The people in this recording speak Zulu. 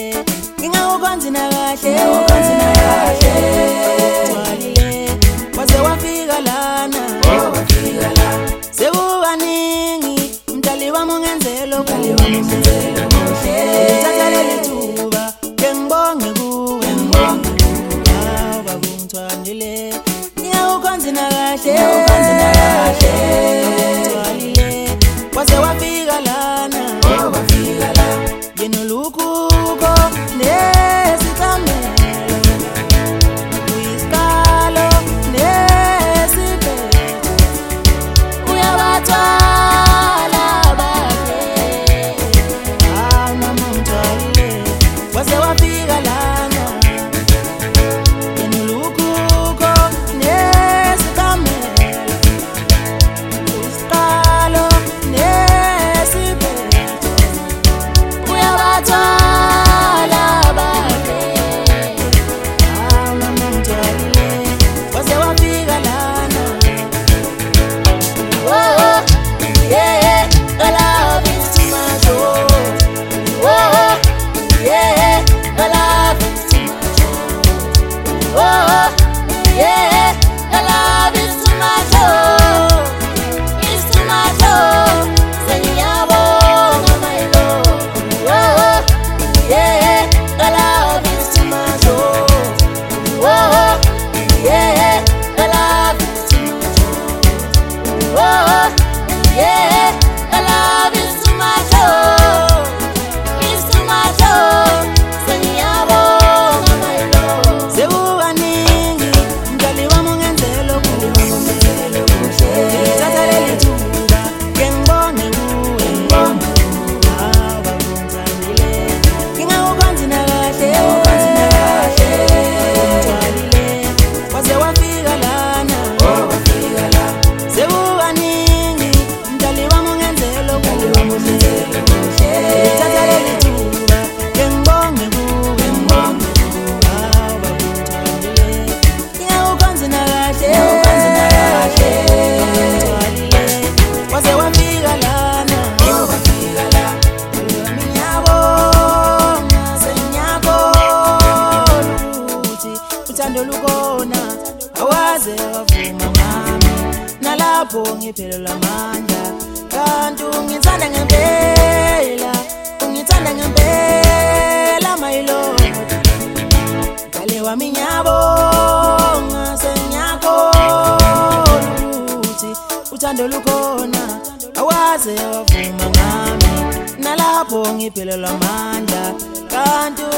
ngingawukhonzi nakahle Twalile waze wafika lana sekubaningi umdali wami ungenzelo Thatha lithuba ke ngibonge kuwe baba ungithwandile ngiyawukhonzi nakahle Twalile waze wafika lana yenolukuko nesithamelo uyisikalo nesibetho uyabathwala bakhe mama ungithwalile waze wafika lana yenolukuko nesithamelo uyisikalo nesibetho uyabathwala bakhe mama ungithwalile waze wafika lana yeah the love is too much yeah the love is too much yeah the love is too much it's too much sengiyabonga my lord yeah the love is too much yeah the love is too much yeah the love is too much it's too much sengiyabonga my lord sekubaningi umdali wami ungenzelo Thatha lithuba ke ngibonge kuwe baba ungithwandile ngingawukhonzi nakahle Twalile waze wafika lana sekubaningi umdali wami ungenzelo Thatha lithuba ke ngibonge kuwe baba ungithwandile ngingawukhonzi nakahle Twalile waze wafika lana ngiyabonga sengiyakholwa ukuthi uthando lukhona awaze wavuma ngami nalapho ngiphelelwa amandla kanti ungithanda ngempela my lord Mdali wami ngiyabonga sengiyakholwa ukuthi uthando lukhona awaze wavuma ngami nalapho ngiphelelwa amandla kanti